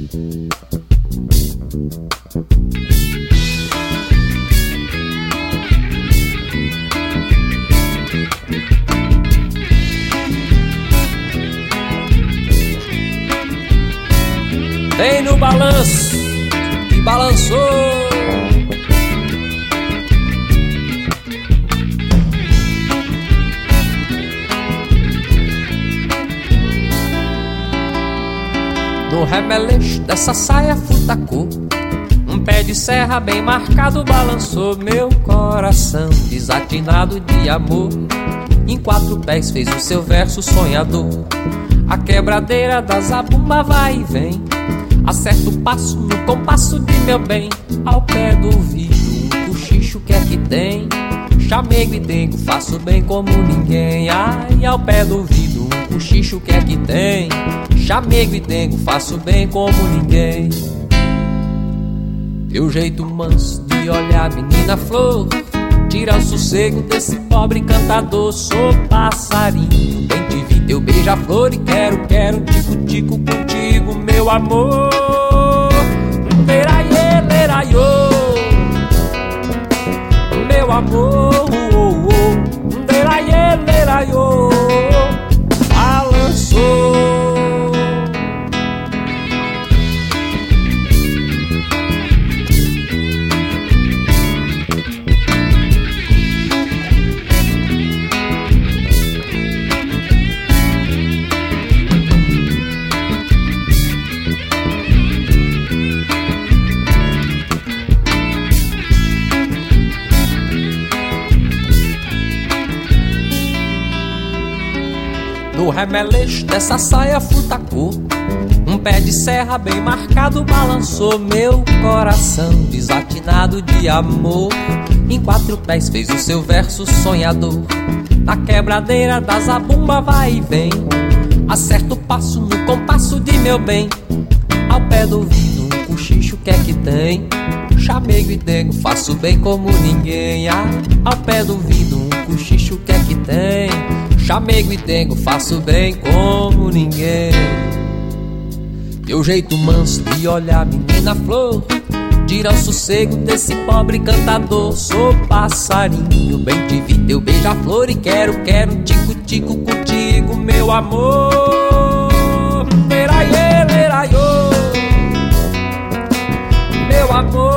Vem no balanço que balançou. No remeleixo dessa saia futacô, um pé de serra bem marcado balançou meu coração desatinado de amor. Em 4 pés fez o seu verso sonhador. A quebradeira da zabumba vai e vem, acerta o passo no compasso de meu bem. Ao pé do ouvido um cochicho que é que tem, chamego e dengo, faço bem como ninguém. Ai, ao pé do ouvido um cochicho que é que tem, chamego e dengo, faço bem como ninguém. Teu jeito manso de olhar, menina flor, tira o sossego desse pobre cantador. Sou passarinho, bem te vi, teu beija-flor e quero um tico-tico contigo, meu amor. Leraiê, leraiô, meu amor. Leraiê, leraiô, balançou. No remeleixo dessa saia futacô, um pé de serra bem marcado balançou meu coração desatinado de amor. Em 4 pés fez o seu verso sonhador. Na quebradeira da zabumba vai e vem, acerta o passo no compasso de meu bem. Ao pé do ouvido um cochicho que é que tem, chamego e dengo, faço bem como ninguém. Ao pé do ouvido um cochicho que é que tem, chamego e dengo, faço bem como ninguém. Teu jeito manso de olhar, menina flor, tira o sossego desse pobre cantador. Sou passarinho, bem te vi, teu beija-flor e quero um tico-tico contigo, meu amor. Leraiê, leraiô, meu amor.